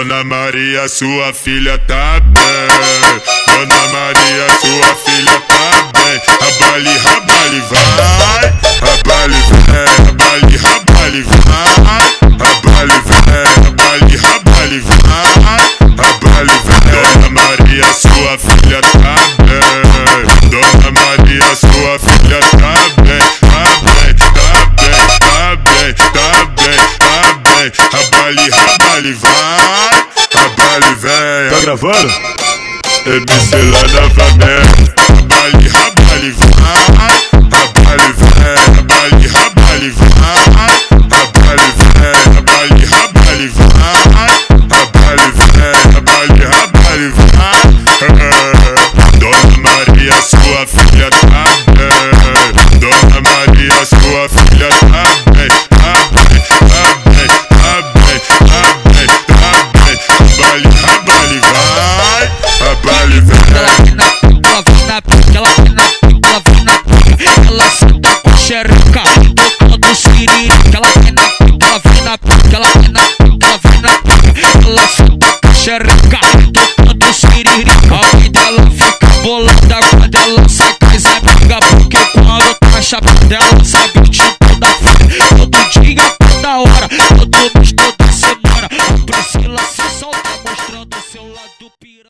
Dona Maria, sua filha tá bem. Dona Maria, sua filha tá bem. Rabale, rabale, vai. Rabale, vem. Rabale, rabale, vai. Rabale, vem. Rabale, rabale, vai. Rabale, vem. Dona Maria, sua filha tá bem. Dona Maria, sua filha tá bem. Tá bem, tá bem, tá bem, tá bem, tá bem. Rabale, rabale, vai. Rabale, vem. Tá gravando? MC lá na favela. Rabale, rabale, vai. Rabale, vem. Rabale, rabale, vai. Rabale, vem. Rabale, rabale, vai. Rabale, vem. Rabale, rabale, vai. Dona Maria, sua filha tá bem. Dona Maria, sua filha tá bem. Tá bem, tá bem, tá bem, tá bem, tá bem. Rabale, rabale, vai. Rabale, vem. Ela vem na pica, ela vem na pica, ela vem na pica. Ela senta com xereca, tocando siririca. Ela vem na pica, ela vem na pica, ela vem na pica, ela vem na pica. Ela senta com xereca, tocando siririca. A mãe dela fica bolada quando ela sai com as amigas, porque quando tá chapada ela sabe de toda fé. Todo dia, toda hora, todo mês